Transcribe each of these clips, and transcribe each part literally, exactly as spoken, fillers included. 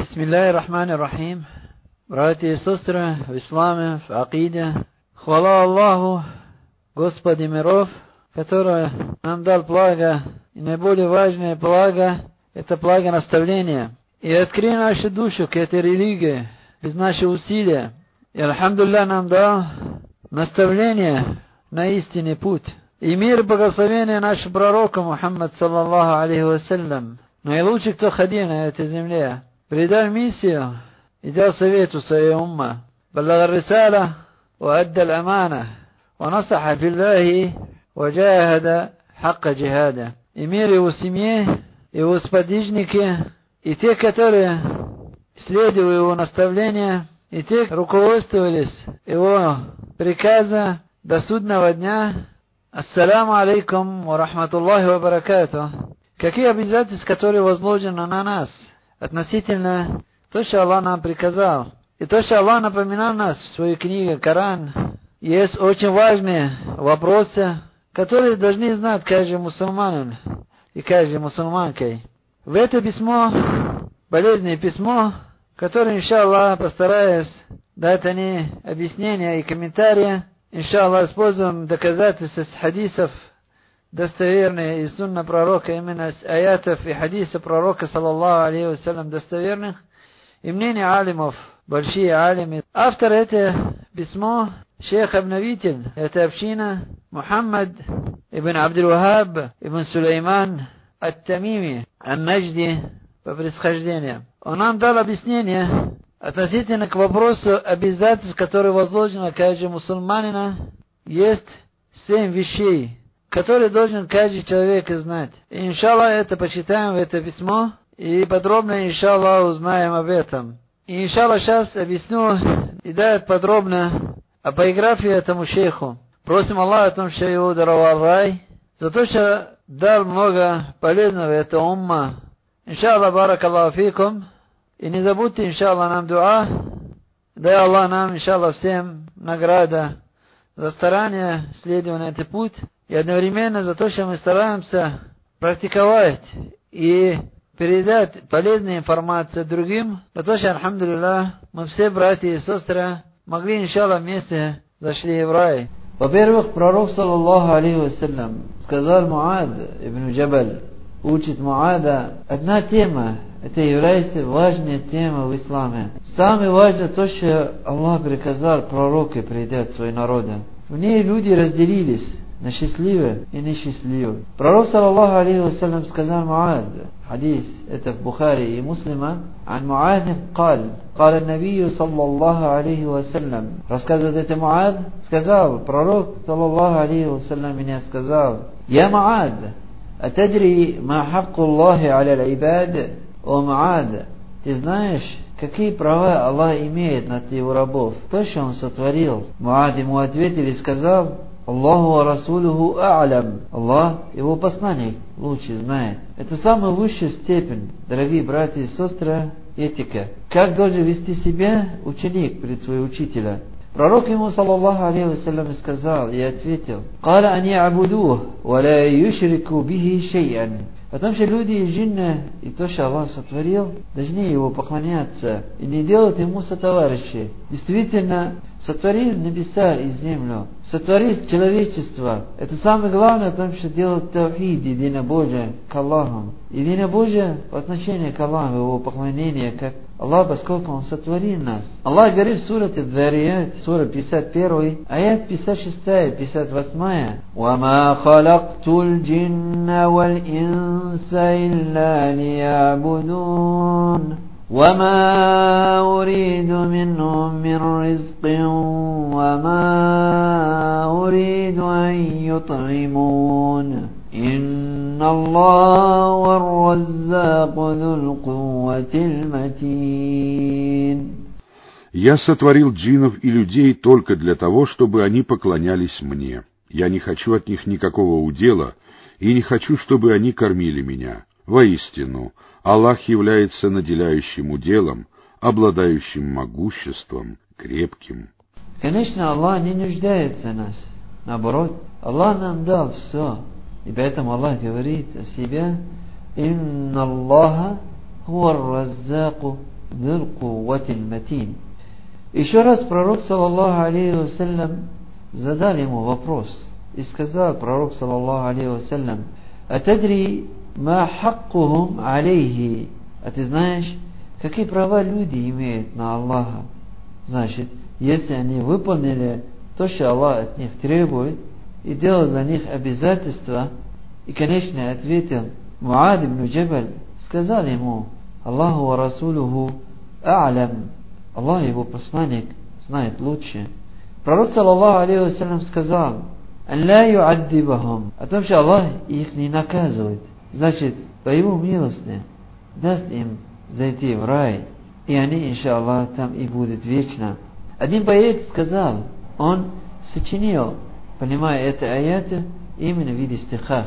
Бисмиллахи рахмани рахим. Братья и сестры в исламе, в акиде, хвала Аллаху, Господи миров, который нам дал благо, и наиболее важное благо – это благо наставления. И открыл нашу душу к этой религии без нашего усилия. И альхамдулилля нам дал наставление на истинный путь. И мир и благословение нашего пророка Мухаммад саллаллаху алейхи вассалям, наилучший, кто ходил на этой земле, передал миссию и дал совету своей умма. بلغ الرسالة وأدى الأمانة ونصح في الله وجاهد حق جهاده. И мир его семье, его сподвижники, и те, которые следовали его наставления, и те, руководствовались его приказа до судного дня. Ассаламу алейкум ва рахматуллахи ва баракату. Какие обязательства, которые возложены на нас относительно то, что Аллах нам приказал, и то, что Аллах напоминал нас в своей книге Коран, есть очень важные вопросы, которые должны знать каждый мусульманин и каждая мусульманка. В это письмо, болезненное письмо, которое, иншаллах, постараюсь дать они объяснения и комментарии, иншаллах, используем доказательства с хадисов, достоверные из сунна пророка, именно с аятов и хадиса пророка, саллаллаху алейхи вассалям, достоверных, и мнения алимов, большие алимы. Автор это письмо, шейх-обновитель, это община, Мухаммад ибн Абдул-Вахаб ибн Сулейман ат-Тамими, ан-Наджди, по происхождению. Он нам дал объяснение относительно к вопросу обязательств, которые возложены на каждого мусульманина. Есть семь вещей, которые должен каждый человек знать. И, иншаллах, это почитаем в это письмо, и подробно, иншаллах, узнаем об этом. И, иншаллах, сейчас объясню и дает подробно о биографии этому шейху. Просим Аллаха о том, что его даровал рай, за то, что дал много полезного этой умма. Иншаллах, баракаллаху фикум. И не забудьте, иншаллах, нам дуа. Дай Аллах нам, иншаллах, всем награда за старание, следование на этот путь. И одновременно за то, что мы стараемся практиковать и передать полезную информацию другим, за то, что, альхамдулиллах, мы все, братья и сестры, могли, иншаллах, вместе зашли в рай. Во-первых, пророк, саллаллаху алейхи вассалям, сказал Муад ибн Джабаль, учит Муада, одна тема, это является важной темой в исламе. Самое важное то, что Аллах приказал пророку предать свои народы. В ней люди разделились на счастливые и несчастливые. Пророк, саллаллаху алейхи вассалям, сказал Муад, حديث это в Бухари и Муслима, عن معاذ قال قال النبي صلى الله عليه وسلم, рассказывает это Муад, сказал, пророк, саллаллаху алейхи вассалям, меня сказал, يا معاذ أتدري ما حق الله على العباد? О Муад, ты знаешь, какие права Аллах имеет над его рабов? То, что он сотворил. Муад ему ответил и сказал, Аллаху ва расулуху а'лям. Аллах, его посланник, лучше знает. Это самая высшая степень, дорогие братья и сестры, этика. Как должен вести себя ученик перед своим учителем? Пророк ему, саллаллаху алейхи вассалям, сказал и ответил, قال أن يعبدوه ولا يشركوا به شيئا. Потому что люди и джинны, и то, что Аллах сотворил, должны его поклоняться и не делать ему сотоварищей. Действительно, сотворил небеса и землю, сотворил человечество. Это самое главное, потому что делать таухид, единобожие к Аллаху. Единобожие в отношении к Аллаху, его поклонение, как Аллах, поскольку Он сотворил нас. Аллах говорит в сурате Д'Арият, сура пятьдесят один, аят пятьдесят шесть, пятьдесят восемь. وَمَا خَلَقْتُ الْجِنَّ وَالْإِنسَ إِلَّا لِيَعْبُدُونَ وَمَا أُرِيدُ مِنْهُمْ مِنْ رِزْقٍ وَمَا أُرِيدُ أَنْ يُطْعِمُونَ إِنَّ اللَّهَ هُوَ الرَّزَّاقُ ذُو الْقُوَّةِ الْمَتِينُ. Я сотворил джиннов и людей только для того, чтобы они поклонялись мне. Я не хочу от них никакого удела и не хочу, чтобы они кормили меня. Воистину, Аллах является наделяющим уделом, обладающим могуществом, крепким. Конечно, Аллах не нуждается в нас. Наоборот, Аллах нам дал все. И поэтому Аллах говорит о себе, «Инна Аллаха хуа раззаку ذُو الْقُوَّةِ الْمَتِينِ. Еще раз пророк, саллаллаху алейхи вассалям, задал ему вопрос. И сказал пророк, саллаллаху алейхи вассалям: «Атадри ма хаккухум алейхи». А ты знаешь, какие права люди имеют на Аллаха? Значит, если они выполнили то, что Аллах от них требует, и делал для них обязательства, и, конечно, ответил Муад ибн Джабаль, сказал ему: Аллаху ва расулуху а'лям. Аллах и его посланник знает лучше. Пророк, саллаллаху алейхи вассалям, сказал: «Ан ла ю'аддибахум», о том, что Аллах их не наказывает. Значит, по его милости даст им зайти в рай, и они, иншаллах, там и будут вечно. Один поэт сказал, он сочинил, понимая это аяты, именно в виде стихах.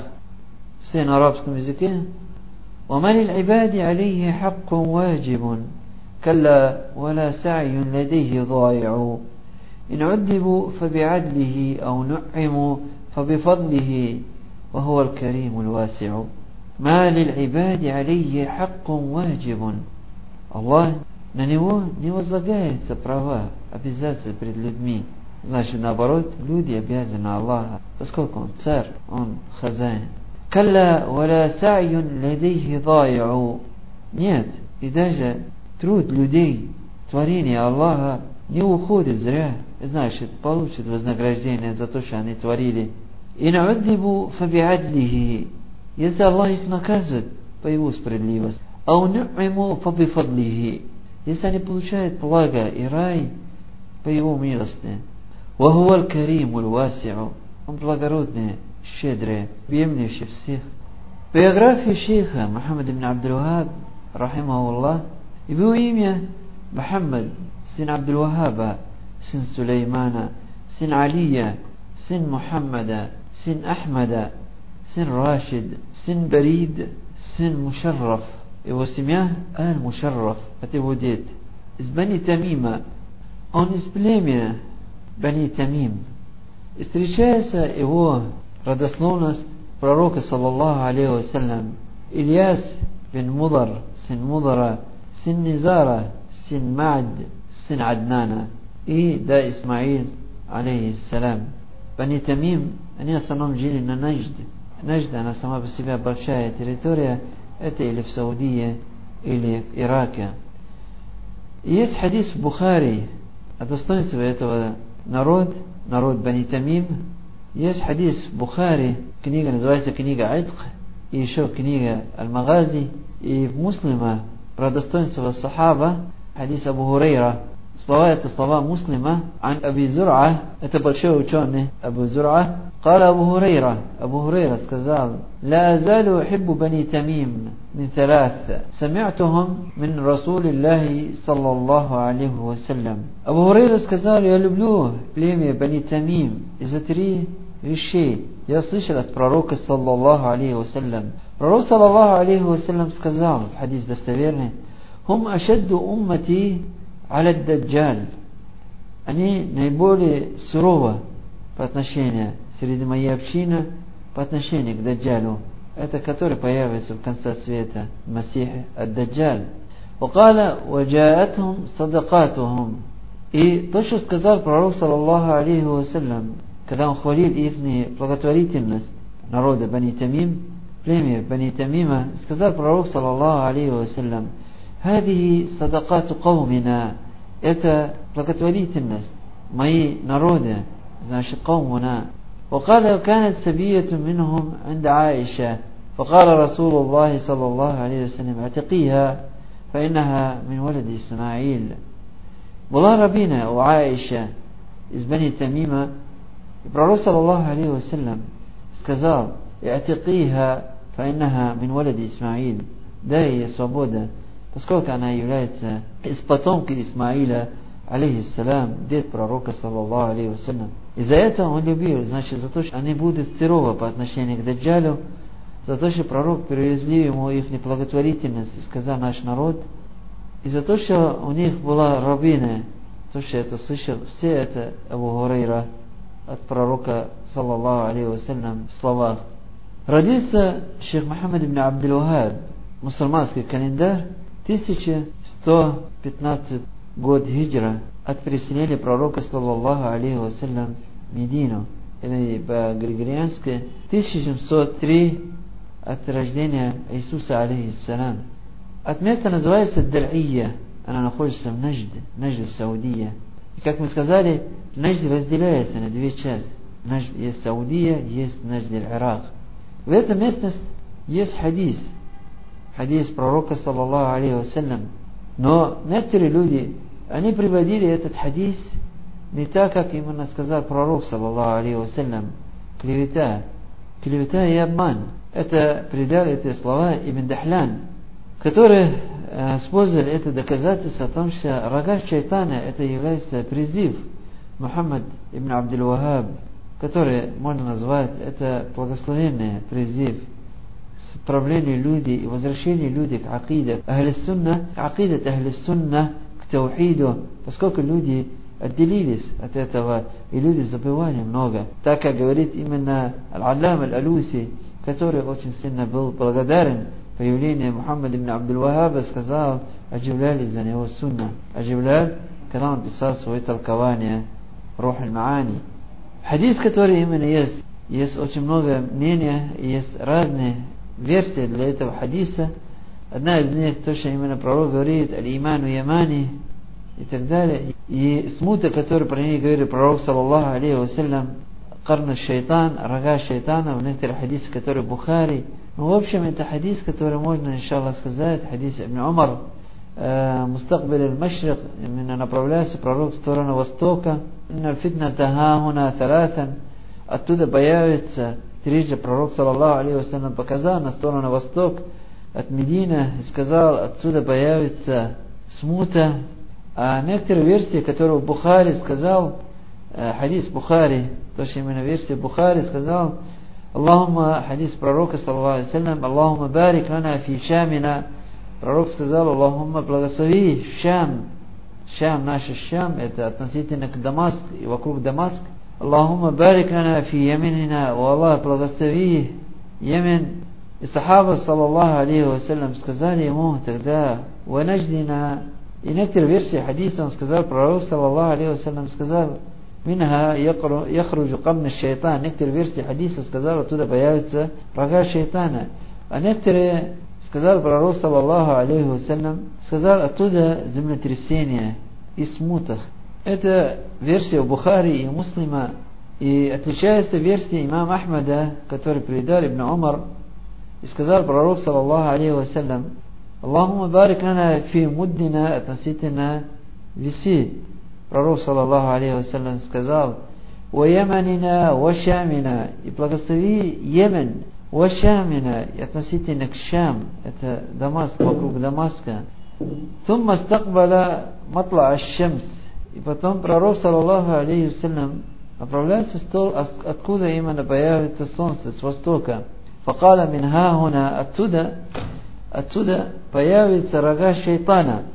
Все на арабском языке. وَمَا لِلْعِبَادِ عَلَيْهِ حَقٌّ وَاجِبٌ كَلَّا وَلَا سَعْيٌ لَدَيْهِ ضَائِعُ إِنْ عُذِّبُوا فَبِعَدْلِهِ أَوْ نُعِّمُوا فَبِفَضْلِهِ وَهُوَ الْكَرِيمُ الْوَاسِعُ. ما للعباد عليه حق واجب. Аллах, на него не возлагается права, обязательства перед людьми. Значит, наоборот, люди обязаны Аллаха, поскольку Он царь, Он хозяин. Калла валя сa'юн лядейхи да'i'у. Нет, и даже труд людей, творение Аллаха, не уходит зря. Значит, получат вознаграждение за то, что они творили. Ин уддибу фаби'адлихи. Если Аллах их наказывает по его справедливости, а ун'иму фабифадлихи, если они получают благо и рай по его милости. Вахуаль каримуль васи'у. Он благородный, щедрый, объемлющий всех. Биография шейха Мухаммад ибн Абдул-Вахаб, рахимахуллах, его имя Мухаммад, сын Абдул-Вахаба, сын Сулеймана, сын Алия, сын Мухаммада, сын Ахмада, сын Рашид, сын Барид, сын Мушарраф. Его семья Аль-Мушарраф, это его дед. Из Бани Тамима. Он из племени Бани Тамим. И встречается его родословность пророка, саллаллаху алейхи вассалям. Ильяс бин Мудар, сын Мудара, сын Низара, сын Мад, сын Аднана. И до Исмаил, алейхиссалям. Бани Тамим, они в основном жили на Нажде. Нажда, она сама по себе большая территория, это или в Саудии, или в Ираке. И есть хадис в Бухари о достоинстве этого народа, народ Бани Тамим. Есть хадис в Бухари, книга называется книга Айдх, и еще книга Аль-Магази, и в Муслима про достоинство сахаба, хадис Абу Хурейра. Слова это слова Муслима, ан Аби Зур'а, это большой ученый Абу Зур'а. قال أبو هريرة أبو هريرة сказал: لا أزال أحب بني تميم من ثلاث سمعتهم من رسول الله صلى الله عليه وسلم. Абу Хурейра сказал: я люблю племя Бани Тамим из-за три вещей. Я слышал от пророка, саллаллаху алейхи вассалям. Пророк, саллаллаху алейхи вассалям, сказал, хадис достоверный: хум ашадду уммати аля даджаль. Они наиболее сурово по отношению среди моей общины по отношению к Даджалю, это который появится в конце света, Масих ад-Даджаль. وقال وجاءتهم صدقاتهم. И то, что сказал пророк, саллаллаху алейхи вассалям, когда он хвалил их благотворительность народа Бани Тамим, племя Бани Тамима, сказал пророк, саллаллаху алейхи вассалям: هذه صدقات قومنا. Это благотворительность мои народы, значит, قومنا. وقال كانت سبية منهم عند عائشة فقال رسول الله صلى الله عليه وسلم اعتقيها فإنها من ولد إسماعيل. Была рабина у Аиша из Бани Тамима, и пророк, саллаллаху алейхи вассалям, сказал: اعتقيها فإنها من ولد إسماعيل. Дай ей свобода, поскольку она является из потомка Исмаиля, алейхиссалям, дед пророка, саллаллаху алейхи вассалям. И за это он любил, значит, за то, что они будут суровы по отношению к Даджалю, за то, что пророк перевезли ему их неблаготворительность, и сказал наш народ, и за то, что у них была рабина, то, что это слышал, все это Абу Хурейра от пророка, саллаллаху алейхи вассалям, в словах. Родился шейх Мухаммад ибн Абдул-Вахаб, мусульманский календарь, тысяча сто пятнадцатый год хиджра от переселения пророка, саллаллаху алейхи вассалям, в Медину, или по-григориански тысяча семьсот три от рождения Иисуса, алейхиссалям. От места называется Дар'ия, она находится в Нажде, Нажде Саудия. И как мы сказали, Нажд разделяется на две части. Нажд есть Саудия, есть Нажд аль-Ирак. В этой местности есть хадис, хадис пророка, саллаллаху алейхи вассалям. Но некоторые люди, они приводили этот хадис не так, как именно сказал пророк, саллаллаху алейхи вассалям. Клевета. Клевета и обман. Это придал эти слова Ибн Дахлян, который э, использовал это доказательство о том, что рога шайтана это является призыв Мухаммад ибн Абдул-Вахаб, который можно назвать это благословенный призыв к правлению людей и возвращению людей к акиде Ахлис-Сунна, к акиде Ахлис-Сунна, к таухиду, поскольку люди отделились от этого, и люди забывали много. Так как говорит именно Аль-Аллам Аль-Алуси, который очень сильно был благодарен появлению Мухаммада ибн Абдул-Вахаба, сказал, оживляли за него сунна. Оживлял, когда он писал свое толкование Рух аль-Маани. Хадис, который именно есть, есть очень много мнений, есть разные версии для этого хадиса. Одна из них, то, что именно пророк говорит, аль-иману ямани и так далее. И смута, которую про ней говорит пророк, саллаллаху алейхи вассалям, карна шайтан, рога шайтана, в некоторых хадисах, которые Бухари. Ну, в общем, это хадис, который можно, иншаллах, сказать, хадис Ибн Умар, мустакбиль аль-Машрик, именно направляется пророк в сторону востока. Инна фитна тахахуна талатан, оттуда появится трижды пророк, саллаллаху алейхи вассалям, показал на сторону восток от Медины и сказал, отсюда появится смута. А некоторые версии, которые в Бухари сказал, хадис Бухари, то, что именно версия Бухари сказал, Аллахумма, хадис пророка, саллаллаху алейхи вассалям, Аллахумма барик лана фи шамина. Пророк сказал, Аллахумма, благослови Шам. Шам, наш Шам, это относительно к Дамаску и вокруг Дамаска. Аллахумма барик лана фи яминина. О Аллах, благослови Йемен. И сахаба, саллаллаху алейхи вассалям, сказали ему тогда, ва наjdina. И некоторые версии хадиса он сказал, пророк, саллаллаху алейхи вассалям, сказал, минха яхруджу камна шайтан. Некоторые версии хадиса сказал, оттуда появится рога шайтана. А некоторые сказал пророк, саллаллаху алейхи вассалям, сказал, оттуда землетрясение и смутах. Это версия у Бухари и Муслима. И отличается версия имама Ахмада, который передал Ибн Умар. И сказал пророк, саллаллаху алейхи вассалям, Аллахумма барик лана фи муддина, относительно веси. Пророк, саллаллаху алейхи вассалям, сказал, «Ва яманина, ва шамина», и благослови Йемен, «Ва шамина», и относительно к Шам, это Дамаск, вокруг Дамаска. «Тумма стакбала матла аш-шамс», и потом пророк, саллаллаху алейхи вассалям, направляется в стол, откуда именно появится солнце, с востока. «Факала мин хахуна», отсюда, отсюда появится рога шайтана.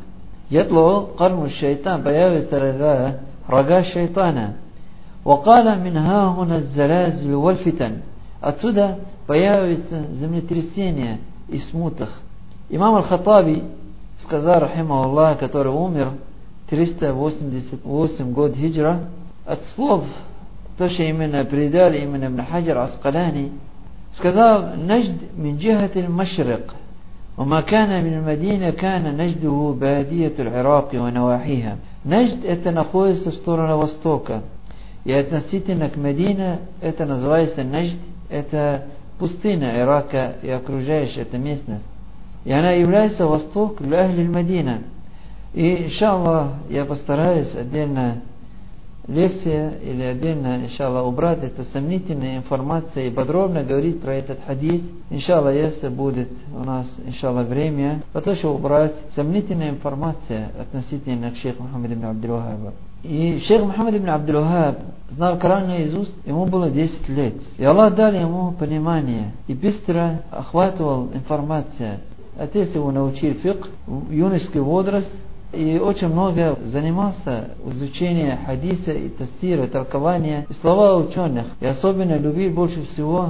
Ятло карму шайтан, появится рога, рога шайтана. Вакала мин хахуна залазил вальфитан, отсюда появится землетрясение и смутах. Имам Аль-Хаттаби сказал, рахима Аллах, который умер триста восемьдесят восемь год хиджра, от слов, то, что именно передали именно Ибн Хаджар Аскалани, сказал, нажд мин джихат аль-машрик. وما كان من المدينة كان نجده بادية العراق ونواحيها. Нажд это находится в сторону востока. И относительно к Медине это называется Нажд, это пустыня Ирака и окружающая эта местность. И она является восток для Ахли Медина. И иншаллах я постараюсь отдельно лекция или отдельно, иншаллах, убрать это сомнительная информация и подробно говорить про этот хадис. Иншаллах, если будет у нас, иншаллах, время, потому что убрать сомнительная информация относительно к шейху Мухаммаду ибн Абдул-Вахаба. И шейх Мухаммад ибн Абдул-Вахаб знал Коран наизусть, ему было десять лет. И Аллах дал ему понимание и быстро охватывал информацию. Отец его научил фикх в юношеский возраст. И очень много занимался изучением хадиса и тафсира, толкования и слова ученых. И особенно любил больше всего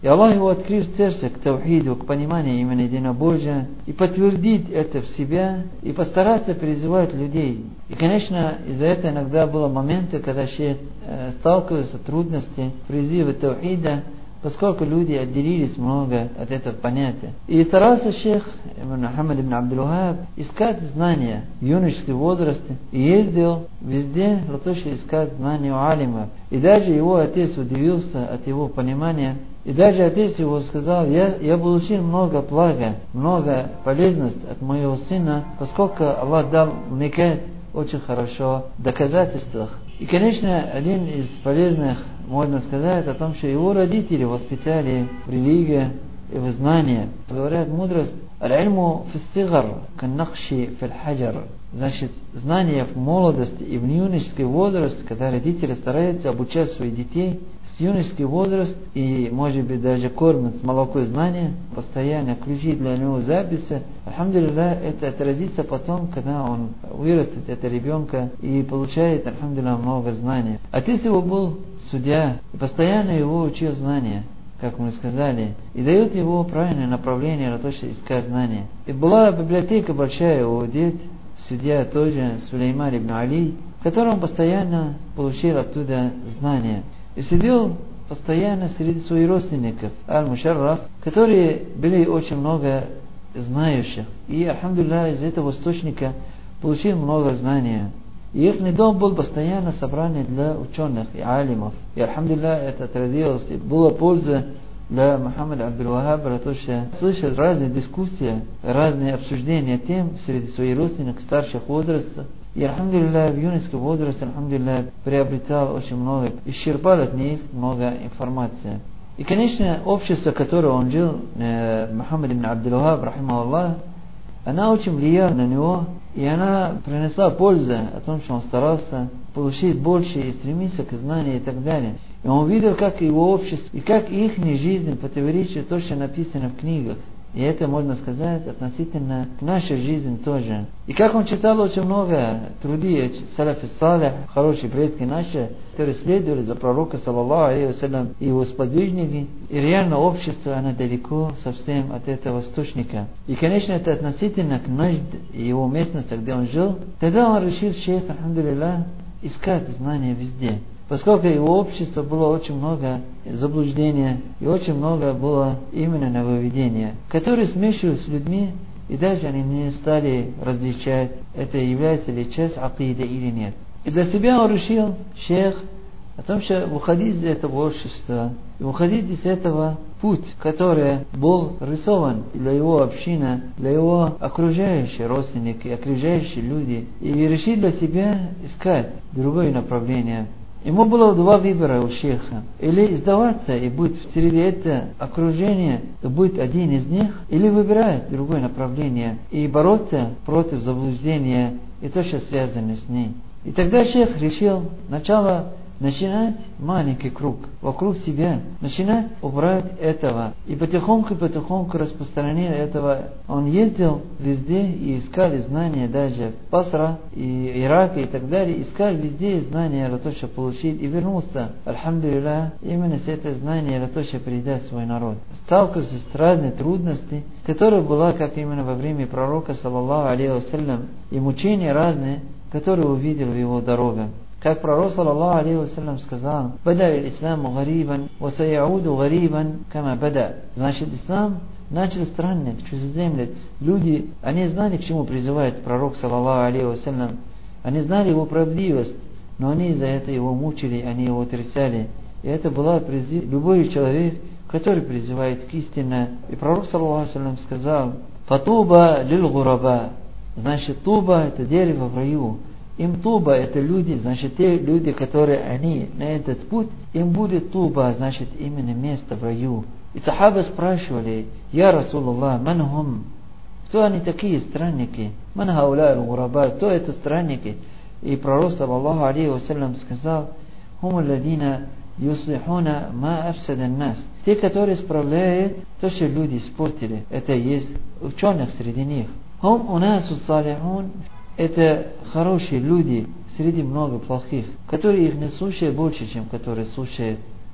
И Аллах его открыл сердце к таухиду, к пониманию именно единобожия, и подтвердить это в себя, и постараться призывать людей. И, конечно, из-за этого иногда было моменты, когда шейх э, сталкивался с трудностями призыва таухида, поскольку люди отделились много от этого понятия. И старался шейх Мухаммад ибн Абдул-Вахаб искать знания в юношеском возрасте, и ездил везде для того, чтобы искать знания у алимов. И даже его отец удивился от его понимания. И даже отец его сказал: я, я получил много блага, много полезности от моего сына, поскольку Аллах дал вникать очень хорошо в доказательствах. И, конечно, один из полезных, можно сказать, о том, что его родители воспитали в религии и в знании. Говорят, мудрость: «Аль-ильму фис-сигар, кан-накши фил-хаджар». Значит, знания в молодости и в юношеский возраст, когда родители стараются обучать своих детей с юношеский возраст, и, может быть, даже кормят с молокой знания, постоянно ключи для него записи, альхамдулилля, это отразится потом, когда он вырастет, это ребенка, и получает, альхамдулилля, много знаний. Отец его был судья, и постоянно его учил знания, как мы сказали, и дает его правильное направление на то, чтобы искать знания. И была библиотека большая у дед, судья тоже, Сулейман ибн Али, в котором постоянно получил оттуда знания. И сидел постоянно среди своих родственников, Аль-Мушарраф, которые были очень много знающих. И, альхамдулилля, из этого источника получил много знаний. И их дом был постоянно собрание для ученых и алимов. И, альхамдулилля, это отразилось, и была польза для Мухаммада Абдул-Вахаба, потому что слышал разные дискуссии, разные обсуждения тем среди своих родственников старших возрастов. И, альхамдулилля, в юношеском возрасте, альхамдулилля, приобретал очень много, исчерпал от них много информации. И, конечно, общество, в котором он жил, э, Мухаммад ибн Абдул-Вахаб, рахимахуллах, она очень влияла на него, и она принесла пользу о том, что он старался получить больше и стремиться к знанию и так далее. И он видел, как его общество, и как их жизнь противоречит то, что написано в книгах. И это, можно сказать, относительно к нашей жизни тоже. И как он читал очень много труды салафи салих, хорошие предки наши, которые следовали за пророка, саллаллаху алейхи вассалям, и его сподвижники. И реально общество, оно далеко совсем от этого источника. И, конечно, это относительно к Нажд и его местности, где он жил. Тогда он решил, шейх, альхамдулилля, искать знания везде. Поскольку его общество было очень много заблуждения и очень много было именно нововведения, которые смешивались с людьми, и даже они не стали различать, это является ли часть акида или нет. И для себя он решил, шейх, о том, что выходить из этого общества, и выходить из этого путь, который был рисован для его общины, для его окружающих родственников, окружающие люди, и решил для себя искать другое направление. Ему было два выбора у шейха. Или сдаваться и быть среди этого окружения, и быть один из них, или выбирать другое направление и бороться против заблуждения и то, что связано с ней. И тогда шейх решил сначала начинать маленький круг вокруг себя, начинать убрать этого. И потихоньку-потихоньку распространение этого. Он ездил везде и искал знания даже в Басра и Ираке и так далее. Искал везде знания для того, чтобы получить. И вернулся, альхамдулилля, именно с этой знанием для того, чтобы передать свой народ. Сталкивался с разными трудностями, которые была, как именно во время пророка, саллаллаху алейхи вассалям, и мучения разные, которые увидел в его дорогах. Как пророк, саллаллаху алейхи вассалям, сказал: «Бада ил-исламу гарибан, ва саяуду гарибан, кама бада». Значит, ислам начал странник, чужеземлец. Люди, они знали, к чему призывает пророк, саллаллаху алейхи вассалям. Они знали его правдивость, но они из-за этого его мучили, они его отрицали. И это была призыв любой человек, который призывает к истине. И пророк, саллаллаху алейхи вассалям, сказал: «Фатуба лил гураба». Значит, туба — это дерево в раю. Им туба — это люди, значит, те люди, которые они на этот путь, им будет туба, значит, именно место в раю. И сахабы спрашивали: «Я Расулуллах, ман хум?» Кто они такие странники? «Ман хауля аль-гураба?» Кто это странники? И пророк, саллаллаху алейхи вассалям, сказал: «Хум алладина юслихуна ма афсада нас». Те, которые исправляют то, что люди испортили. Это есть ученых среди них. «Хум унасу салихун». Это хорошие люди среди много плохих, которые их не слушают больше, чем которые слушают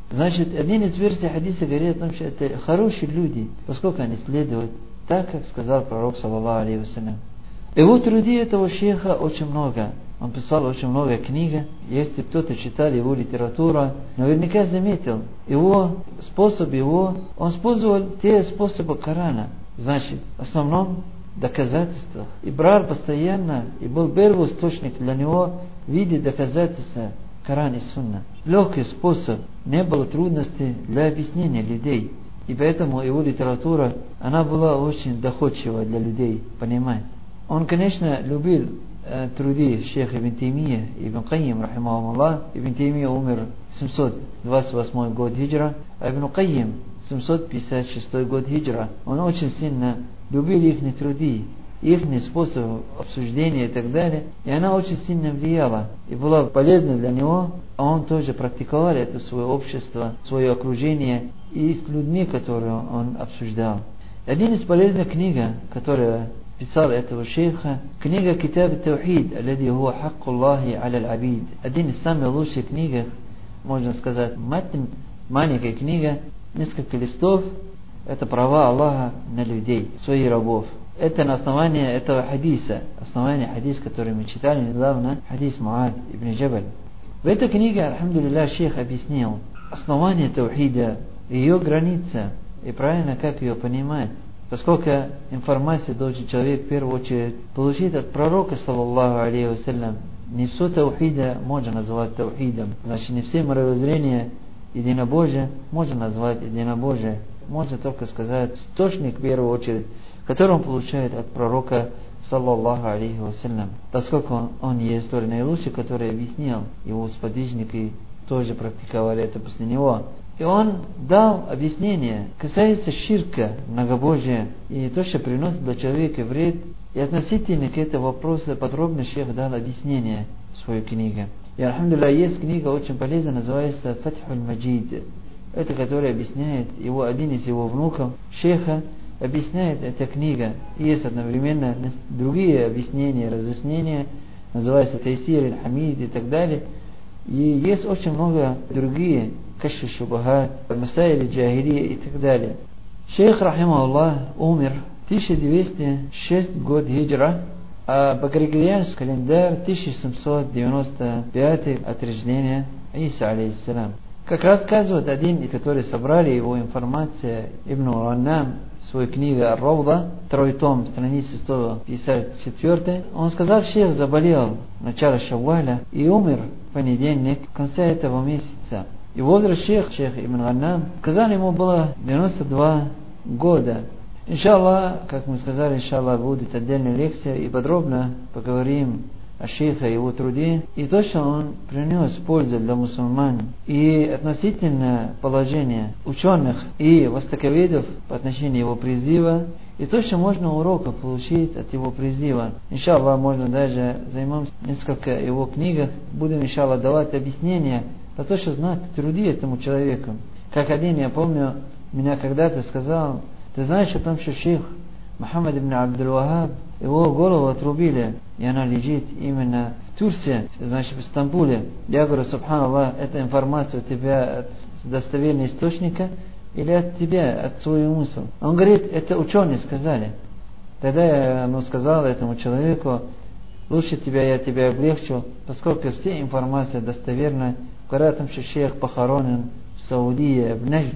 Значит, один из версий хадиса говорит о том, что это хорошие люди, поскольку они следуют так, как сказал пророк, саллаллаху алейхи вассалям. Его труды этого шейха очень много. Он писал очень много книг. Если кто-то читал его литературу, наверняка заметил, его способ его, он использовал те способы Корана. Значит, в основном доказательства. И брал постоянно, и был первый источник для него в виде доказательства Коран и Сунна. Легкий способ, не было трудностей для объяснения людей. И поэтому его литература, она была очень доходчива для людей, понимать. Он, конечно, любил э, труды шейха Ибн Таймия, Ибн Кайим, рахимахуллах. Ибн Таймия умер семьсот двадцать восьмой год хиджра, а Ибн Кайим семьсот пятьдесят шестой год хиджра. Он очень сильно любил их труды, их способ обсуждения и так далее. И она очень сильно влияла и была полезна для него. А он тоже практиковал это в свое общество, в свое окружение и с людьми, которые он обсуждал. Один из полезных книг, которая писал этого шейха, книга Китаб Таухид, аллади хуа хакку Аллахи аля абид. Один из самых лучших книг, можно сказать, матн, маленькая книга, несколько листов, это права Аллаха на людей, своих рабов. Это на основании этого хадиса, основание хадис, который мы читали недавно, хадис Муад ибн Джабаль. В этой книге, альхамдулилля, шейх объяснил основание таухида, ее граница и правильно как ее понимать. Поскольку информацию должен человек в первую очередь получить от пророка, саллаллаху алейхи вассалям. Не все таухида можно назвать таухидом. Значит, не все мировоззрения единобожия можно назвать единобожие. Можно только сказать источник в первую очередь, который он получает от пророка, саллаллаху алейхи вассалям. Поскольку он, он есть тот наилучший, который объяснил, его сподвижники тоже практиковали это после него. И он дал объяснение, касается ширка, многобожия, и то, что приносит для человека вред. И относительно к этому вопросу подробно шейх дал объяснение в своей книге. И, альхамдулилля, есть книга очень полезная, называется Фатхуль Маджид. Это, которая объясняет его, один из его внуков, шейха, объясняет эта книга. И есть одновременно другие объяснения, разъяснения, называется Тайсир аль-Хамид и так далее. И есть очень много другие, Кашф шубахат, Масаиль джахилия и так далее. Шейх, рахимахуллах, умер в тысяча двести шестом год хиджра, а по григорианскому календарю тысяча семьсот девяносто пятый от рождения Иса алейхиссалям. Как рассказывает один, который собрали его информацию, Ибн Раннам, в своей книге Ар-Равда, второй том, страница сто пятьдесят четыре, он сказал, шейх заболел в начале Шавваля и умер в понедельник, в конце этого месяца. И возраст шейх, шейх Ибн Раннам, сказали, ему было девяносто два года. Иншаллах, как мы сказали, иншаллах, будет отдельная лекция и подробно поговорим о шейхе, его труде и то, что он принес пользу для мусульман, и относительно положения ученых и востоковедов по отношению его призыва, и то, что можно уроков получить от его призыва. Иншаллах, можно даже займемся несколько его книгах, будем, иншаллах, давать объяснения по то, что знать труды этому человеку. Как один, я помню, меня когда-то сказал, ты знаешь о том, что шейх Мухаммад ибн Абдул-Вахаб, его голову отрубили, и она лежит именно в Турции, значит в Стамбуле. Я говорю, субханаллах, эта информация у тебя от достоверного источника или от тебя, от своего мысли? Он говорит, это ученые сказали. Тогда я ему сказал, этому человеку, лучше тебя, я тебя облегчу, поскольку все информация достоверна. Говорят о том, что шейх похоронен в Саудии, в Нажд,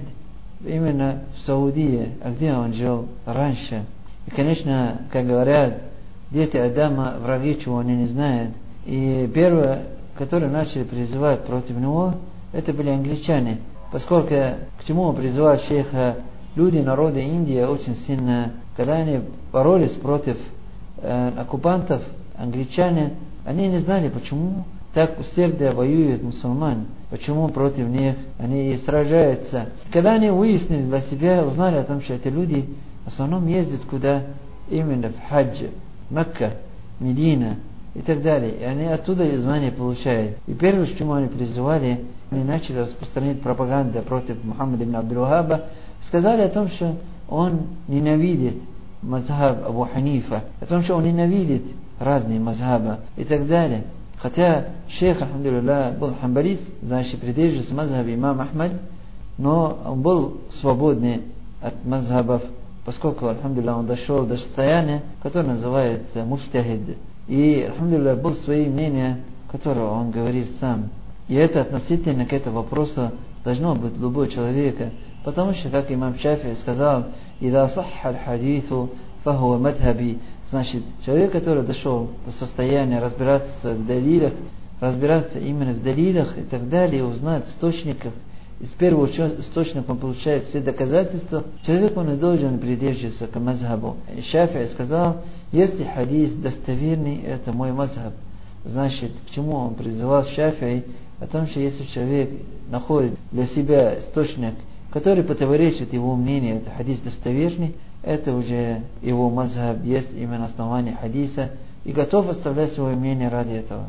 именно в Саудии, а где он жил раньше. И, конечно, как говорят, дети Адама, враги, чего они не знают. И первые, которые начали призывать против него, это были англичане. Поскольку к чему призывают шейха люди, народы Индии очень сильно, когда они боролись против э, оккупантов, англичане, они не знали, почему так усердно воюют мусульмане, почему против них они и сражаются. Когда они выяснили для себя, узнали о том, что эти люди в основном ездят куда? Именно в Хадж, Мекка, Медина и так далее. И они оттуда знания получают. И первое, к чему они призывали, они начали распространять пропаганду против Мухаммада ибн Абдул-Вахаба, сказали о том, что он ненавидит мазхаб Абу Ханифа, о том, что он ненавидит разные мазхабы и так далее. Хотя шейх, альхамдулилля, был хамбалист, значит, придерживался мазхаба имам Ахмад, но он был свободный от мазхабов, поскольку, альхамдулилля, он дошел до состояния, которое называется муджтахид. И, альхамдулилля, был свое мнение, которое он говорит сам. И это относительно к этому вопросу должно быть любого человека, потому что, как имам Шафии сказал, «Ида сахха аль-хадиту фахуа мадхаби». Значит, человек, который дошел до состояния разбираться в далилах, разбираться именно в далилах и так далее, узнать источников, из первого источника он получает все доказательства, человек он и должен придерживаться к мазхабу. Шафии сказал, если хадис достоверный, это мой мазхаб. Значит, к чему он призывал Шафии? О том, что если человек находит для себя источник, который противоречит его мнению, это хадис достоверный, это уже его мазхаб, есть именно основание хадиса, и готов оставлять свое мнение ради этого.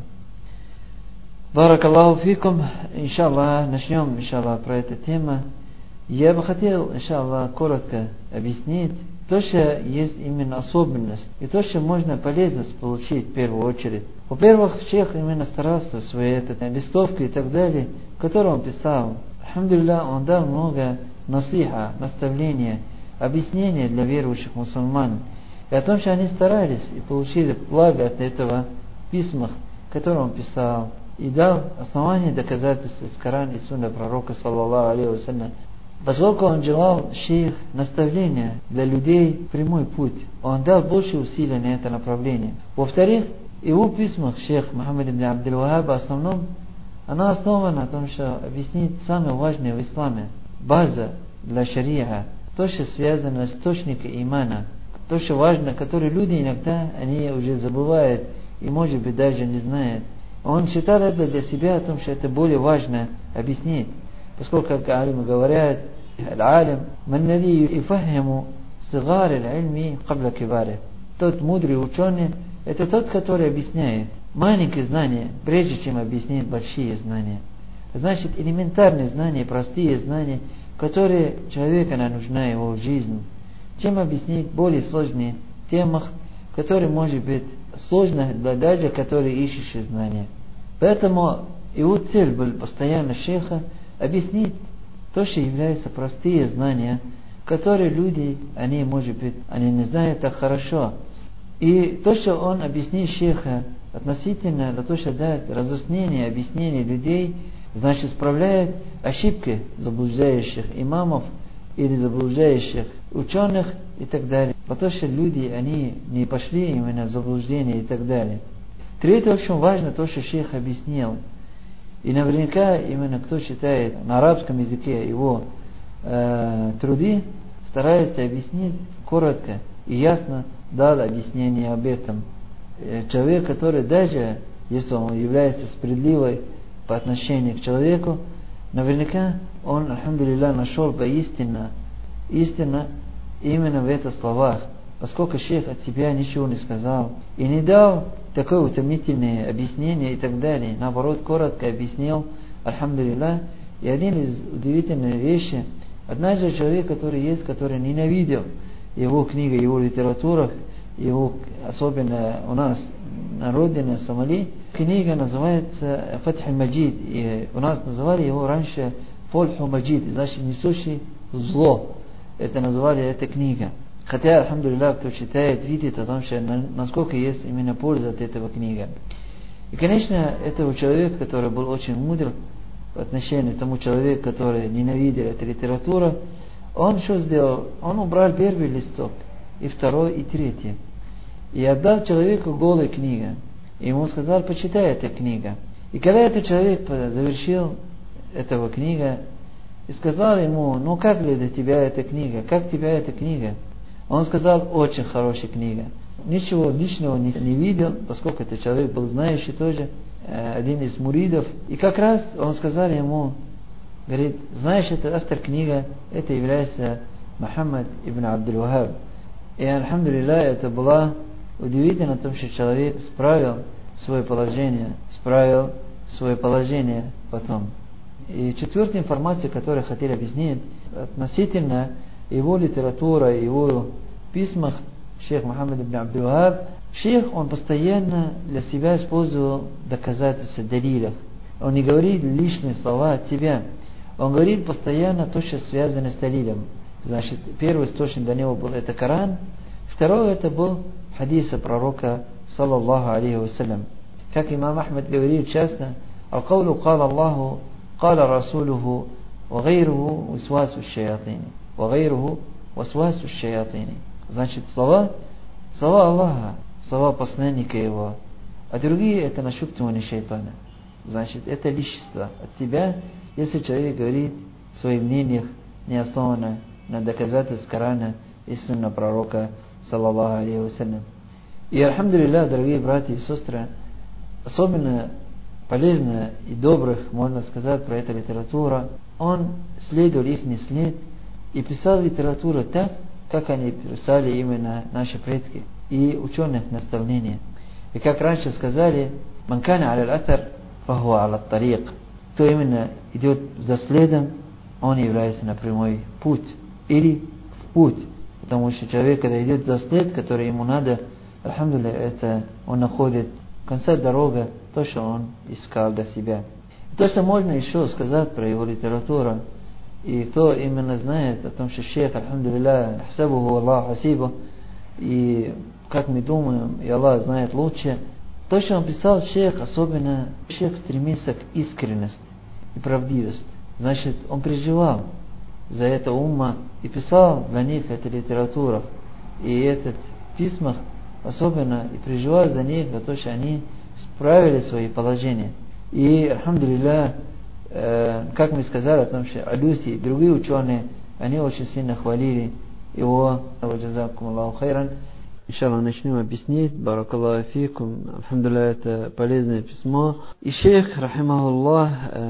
Барак Аллаху фикум. Иншаллах, начнем, иншаллах, про эту тему. Я бы хотел, иншаллах, коротко объяснить то, что есть именно особенность, и то, что можно полезность получить в первую очередь. Во-первых, шейх именно старался в своей этой листовке и так далее, которую он писал. Альхамдулилля, он дал много насиха, наставления, объяснения для верующих мусульман. И о том, что они старались и получили благо от этого в письмах, которые он писал. И дал основание доказательств из Корана и Сунны пророка, саллаллаху алейхи вассалям. Поскольку он желал шейх наставления для людей прямой путь, он дал больше усилий на это направление. Во-вторых, в его письмах шейх Мухаммад ибн Абдул Вахаб в основном, она основана на том, что объяснить самое важное в исламе, база для шариа, то, что связано с источником имана, то, что важно, которое люди иногда они уже забывают и, может быть, даже не знают. Он считал это для себя, о том, что это более важно объяснить. Поскольку, как алимы говорят, «Аль-алим, ман нади юфахиму сигар аль-ильми кабла кибари». Тот мудрый ученый, это тот, который объясняет маленькие знания, прежде чем объяснить большие знания. Значит, элементарные знания, простые знания, которые человеку нужна его в жизни. Чем объяснить более сложные темах, которые, может быть, сложно для даже, которые ищущие знания. Поэтому его цель была постоянно шейха объяснить то, что являются простые знания, которые люди, они, может быть, они не знают так хорошо. И то, что он объяснил шейха относительно для того, чтобы дать разъяснение, объяснение людей, значит, исправляет ошибки заблуждающих имамов или заблуждающих ученых и так далее. Потому что люди, они не пошли именно в заблуждение и так далее. Третье, очень важно, то, что шейх объяснил. И наверняка именно кто читает на арабском языке его э, труды, старается объяснить коротко и ясно дал объяснение об этом. Человек, который даже, если он является справедливой по отношению к человеку, наверняка он, альхамдулилля, нашел поистине истина именно в этих словах, поскольку шейх от себя ничего не сказал и не дал такое утомительное объяснение и так далее. Наоборот, коротко объяснил, альхамдулилля. И один из удивительных вещей, однажды человек, который есть, который ненавидел его книга, его литература, его, особенно у нас на родине Сомали, книга называется Фатх Маджид, и у нас называли его раньше Фольху Маджид, значит несущий зло. Это называли эта книга. Хотя, альхамдулилля, кто читает, видит о том, что насколько есть именно польза от этого книги. И, конечно, это человек, который был очень мудр по отношению к тому человеку, который ненавидел эту литературу. Он что сделал? Он убрал первый листок, и второй, и третий. И отдал человеку голую книгу. И ему сказал, почитай эту книгу. И когда этот человек завершил эту книгу, и сказал ему, ну как ли для тебя эта книга? Как тебя эта книга? Он сказал, очень хорошая книга. Ничего личного не, не видел, поскольку этот человек был знающий тоже, один из муридов. И как раз он сказал ему, говорит, знаешь, это автор книги, это является Мухаммад ибн Абдул Вахаб. И, альхамдулилля, это было удивительно, том, что человек справил свое положение, справил свое положение потом. И четвертая информация, которую хотели объяснить, относительно его литературы, его письмах, шейх Мухаммад ибн Абдул Вахаб, шейх, он постоянно для себя использовал доказательства, далилов. Он не говорит лишние слова от себя. Он говорил постоянно то, что связано с талилем. Значит, первый источник для него был это Коран, второй это был хадиса пророка, саллаллаху алейхи вассалям. Как имам Ахмад говорит часто, «Ал-каулу кала Аллаху, кала Расулуху, ва гайруху васвасу шаятини». Ва гайруху васвасу шаятини. Значит, слова, слова Аллаха, слова посланника его, а другие это нашептывание шайтана. Значит, это личество от себя, если человек говорит в своих мнениях не основано на доказательств Корана и сунна пророка, саллаллаху алейхи вассалям. И, альхамдулиллах, дорогие братья и сестры, особенно полезно и добрых, можно сказать, про эту литературу, он следовал их не след и писал литературу так, как они писали именно наши предки и ученых наставления. И как раньше сказали, «Ман кана аля аль-атар, фахуа аля ат-тарик». Кто именно идет за следом, он является на прямой путь или в путь. Потому что человек, когда идет за след, который ему надо, альхамдулилля, это он находит в конце дороги то, что он искал для себя. И то, что можно еще сказать про его литературу, и кто именно знает о том, что шейх, альхамдулилля, хасабуху Аллах хасибу, и как мы думаем, и Аллах знает лучше, то, что он писал, шейх, особенно шейх стремится к искренности и правдивости. Значит, он переживал за это умма и писал для них эту литературу. И этот в письмах особенно и переживал за них, за то, что они справили свои положения. И, альхамдулилля, э, как мы сказали о том, что Алюси и другие ученые, они очень сильно хвалили его. Ваджазакум Аллаху хайран. Иншаллах, начнем объяснить. Баракаллаху фикум. Альхамдулилля, это полезное письмо. И шейх, рахимахуллах,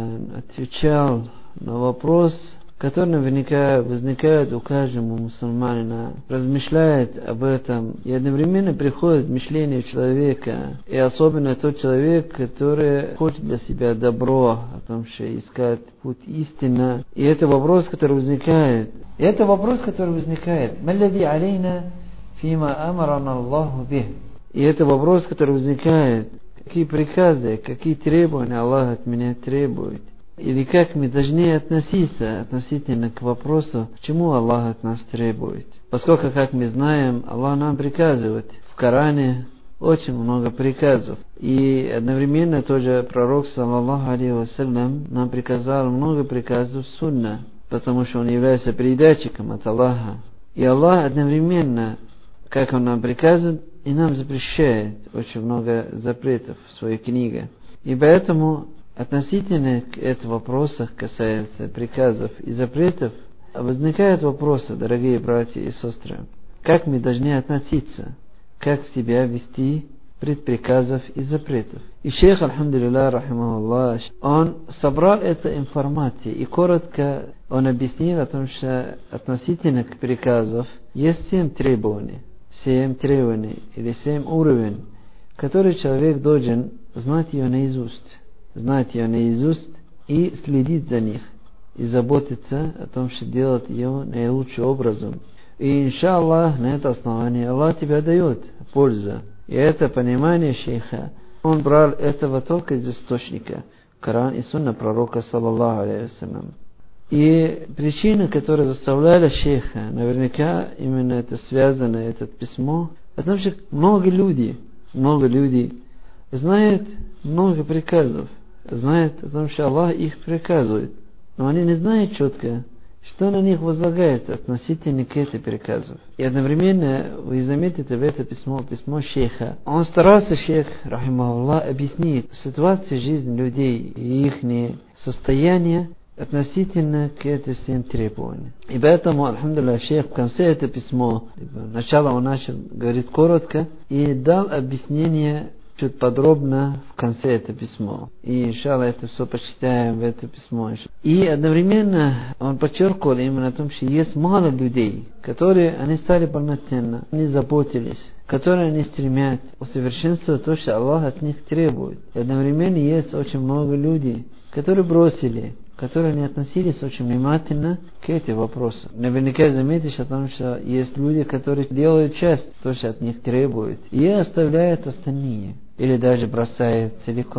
отвечал на вопрос, который наверняка возникает у каждого мусульманина, размышляет об этом, и одновременно приходит мышление человека, и особенно тот человек, который хочет для себя добро, о том, что искать путь истины. И это вопрос, который возникает. И это вопрос, который возникает. «Маллади алейна фима амарана Аллаху бих». И это вопрос, который возникает. Какие приказы, какие требования Аллах от меня требует? Или как мы должны относиться относительно к вопросу, чему Аллах от нас требует. Поскольку, как мы знаем, Аллах нам приказывает. В Коране очень много приказов. И одновременно тоже пророк, саллаллаху алейхи вассалям, нам приказал много приказов сунна, потому что он является передатчиком от Аллаха. И Аллах одновременно, как он нам приказывает, и нам запрещает очень много запретов в своей книге. И поэтому относительно к этим вопросам, касается приказов и запретов, возникают вопросы, дорогие братья и сестры, как мы должны относиться, как себя вести пред приказов и запретов. И шейх, альхамдулилля, рахимахуллах, он собрал эту информацию и коротко он объяснил о том, что относительно к приказов есть семь требований, семь требований или семь уровней, которые человек должен знать ее наизусть. Знать ее наизусть и следить за них, и заботиться о том, что делать ее наилучшим образом. И, иншаллах, на это основание Аллах тебе дает пользу. И это понимание шейха, он брал этого только из источника, Коран и сунна пророка, саллаллаху алейхи вассалям. И причина, которая заставляла шейха, наверняка именно это связано, это письмо, потому что много людей, много людей знают много приказов, знают о том, что Аллах их приказывает, но они не знают четко, что на них возлагается относительно к этим приказам. И одновременно вы заметите в это письмо, письмо шейха. Он старался, шейх, рахимахуллах, объяснить ситуацию жизни людей и их состояние относительно к этим всем требованиям. И поэтому, альхамдулилlah, шейх в конце этого письма, начало он начал говорить коротко и дал объяснение чуть подробно в конце этого письма. И, иншаллах, это все почитаем в это письмо. И одновременно он подчеркивал именно о том, что есть мало людей, которые, они стали полноценно, они заботились, которые они стремят усовершенствовать то, что Аллах от них требует. И одновременно есть очень много людей, которые бросили, которые не относились очень внимательно к этим вопросам. Наверняка заметишь о том, что есть люди, которые делают часть то, что от них требуют, и оставляют остальные, или даже бросают целиком.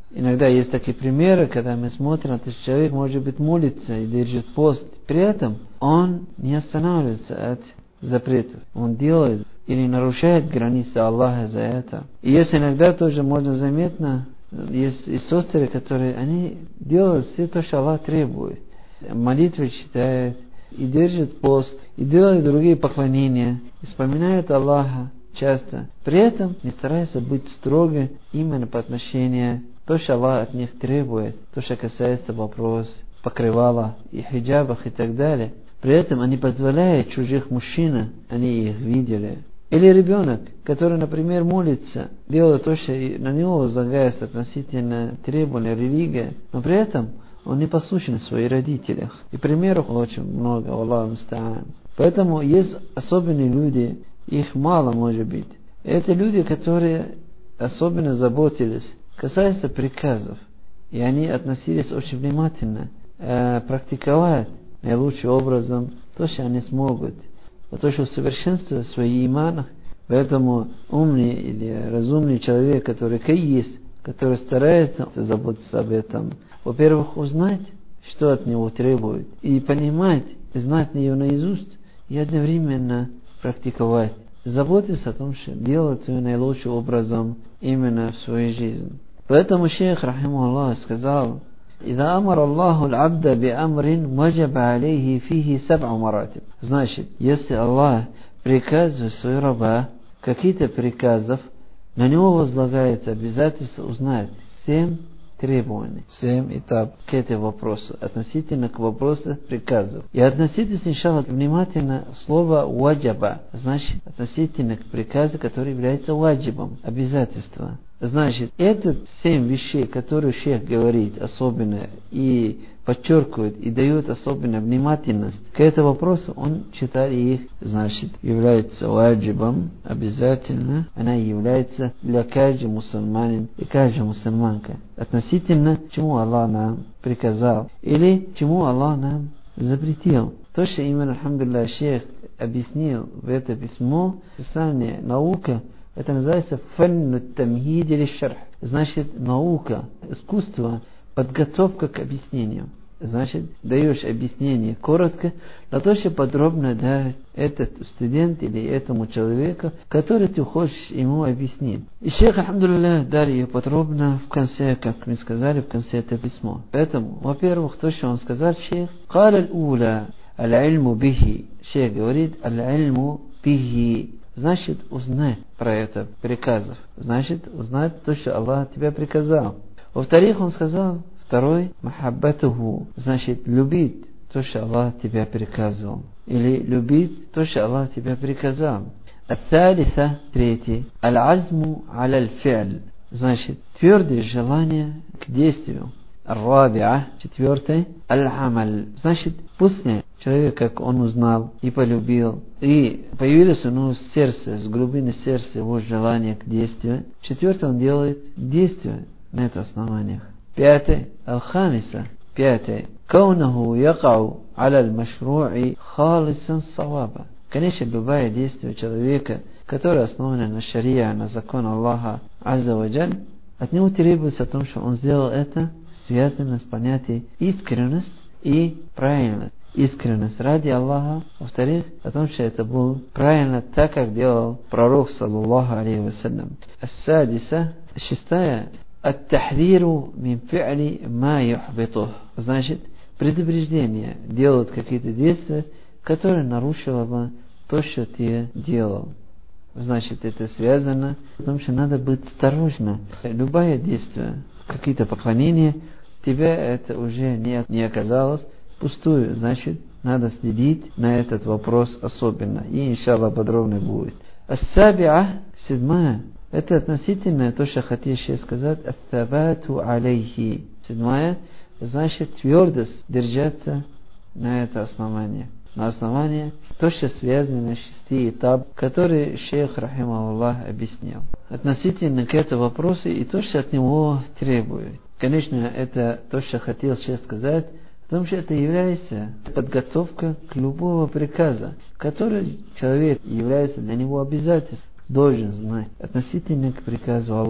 Иногда есть такие примеры, когда мы смотрим, что человек, может быть, молится и держит пост. При этом он не останавливается от запретов. Он делает или нарушает границы Аллаха за это. И есть иногда тоже можно заметно, есть и сестры, которые они делают все то, что Аллах требует. Молитвы читают, и держит пост, и делает другие поклонения, и вспоминает Аллаха часто. При этом не старается быть строго именно по отношению то, что Аллах от них требует, то, что касается вопроса покрывала и хиджабах и так далее. При этом они позволяют чужих мужчин, они их видели. Или ребенок, который, например, молится, делает то, что на него возлагается относительно требований религии, но при этом он не послушен своим родителям. И примеров очень много, Аллаху муста'ан. Поэтому есть особенные люди, их мало может быть. Это люди, которые особенно заботились, касается приказов. И они относились очень внимательно, э, практиковать наилучшим образом то, что они смогут. То, что усовершенствует свои иманы. Поэтому умный или разумный человек, который есть, который старается заботиться об этом, во-первых, узнать, что от него требует, и понимать, знать ее наизусть, и одновременно практиковать. Заботиться о том, что делать ее наилучшим образом именно в своей жизни. Поэтому шейх, рахимахуллах, сказал: «Иза амар Аллаху аль-абда би амрин, ваджаба алейхи фихи саб'у маратиб». Значит, если Аллах приказывает своего раба какие-то приказов, на него возлагается обязательство узнать семь требований, семь этапов к этому вопросу, относительно к вопросу приказов. И относитесь, иншаллах, внимательно слово «ваджаба», значит, относительно к приказу, который является ваджибом, обязательство. Значит, это семь вещей, которые шейх говорит особенно и подчеркивает и дает особенно внимательность к этому вопросу, он читает их, значит, является ваджибом, обязательно, она является для каждого мусульманина и каждой мусульманка, относительно чему Аллах нам приказал или чему Аллах нам запретил. То, что именно, алхамдулиллах, шейх объяснил в это письмо, писание наука, это называется фанну тамхид или шарх. Значит, наука, искусство, подготовка к объяснению. Значит, даешь объяснение коротко, на то, что подробно дать этот студент или этому человеку, который ты хочешь ему объяснить. И шейх, алхамдулиллах, дал ее подробно в конце, как мы сказали, в конце этого письма. Поэтому, во-первых, то, что он сказал, шейх, «Кал аль-ула аль-ильму бихи». Шейх говорит, «аль-ильму бихи». Значит, узнать про это приказов. Значит, узнать то, что Аллах тебя приказал. Во-вторых, он сказал, второй, махаббатуху, значит, любить то, что Аллах тебя приказывал. Или любить то, что Аллах тебя приказал. Ат-талиса, третий, аль-азму аля-аль-фи'ль, значит, твердое желание к действию. Ар-рабиа, четвертый, аль-амаль, значит, после человек, как он узнал и полюбил, и появилось у него в сердце, с глубины сердца его желание к действию. Четвертое, он делает действие на это основаниях. Пятый, аль-хамиса, пятый, каунаху якау аля аль-машру'i халисан саваба. Конечно, любое действие человека, которое основано на шария, на закон Аллаха Азза ва Джаль, от него требуется о том, что он сделал это связано с понятием искренность и правильность. Искренность ради Аллаха, во-вторых, о том, что это было правильно, так как делал пророк, саллаллаху алейхи вассалям. Ас-садиса, шестая, ат-тахриру мин фи'ли ма юхбитух, значит, предупреждение, делать какие-то действия, которые нарушило бы то, что ты делал. Значит, это связано с тем, что надо быть осторожным. Любое действие, какие-то поклонения, тебя это уже не, не оказалось пустую. Значит, надо следить на этот вопрос особенно. И, иншаллах, подробно будет. Ас-сабиа, седьмая, это относительно то, что хотел сейчас сказать, ат-табату алейхи. Седьмая, значит, твердость держаться на это основание. На основании то, что связано с шести этапами, которые шейх, рахимахуллах, объяснил. Относительно к этому вопросу и то, что от него требует. Конечно, это то, что хотел сейчас сказать, потому что это является подготовка к любого приказа, который человек является для него обязательством, должен знать относительно к приказу Аллаха.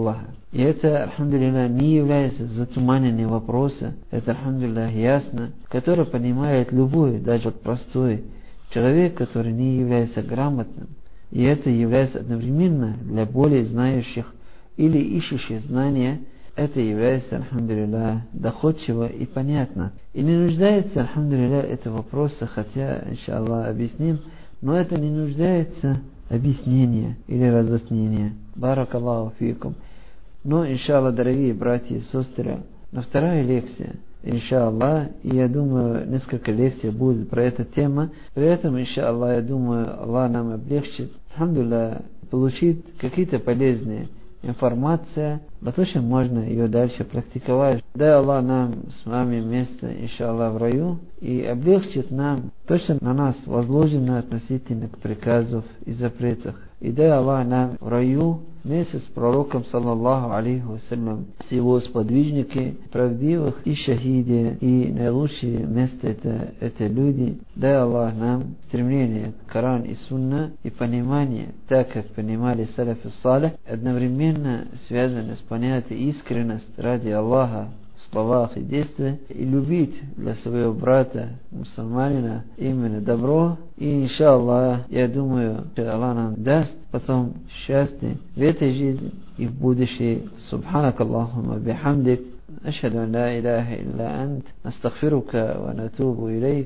И это, альхамдулилля, не является затуманенные вопросы. Это, альхамдулилля, ясно, который понимает любой, даже простой человек, который не является грамотным. И это является одновременно для более знающих или ищущих знания. Это является, альхамдулилля, доходчиво и понятно. И не нуждается, альхамдулилля, это вопросы, хотя, иншаллах, объясним, но это не нуждается объяснения или разъяснения. Баракаллаху фикум. Но, иншаллах, дорогие братья и сестры, на вторая лекция, иншаллах, и я думаю, несколько лекций будет про эту тему. При этом, иншаллах, я думаю, Аллах нам облегчит, альхамдулилля, получить какие-то полезные информация, потому что можно ее дальше практиковать. Дай Аллах нам с вами место, иншаллах, в раю, и облегчит нам то, что на нас возложено относительно к приказов и запретах. И дай Аллах нам в раю вместе с пророком, саллаллаху алейхи вассалям, с его сподвижники, правдивых и шахиди, и наилучшее место это, это люди. Дай Аллах нам стремление к Коран и Сунна и понимание, так как понимали салаф и салих, одновременно связано с понятием искренность ради Аллаха в словах и действиях, и любить для своего брата, мусульманина, именно добро. И, иншаллах, я думаю, что Аллах нам даст потом счастье в этой жизни и в будущей. Субханак Аллахумма бихамдик, ашхаду ан ла илляха илля ант, астагфирука ва натубу илейк.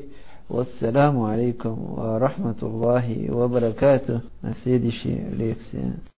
Вассаламу алейкум ва рахматуллахи ва баракатух. На следующей лекции.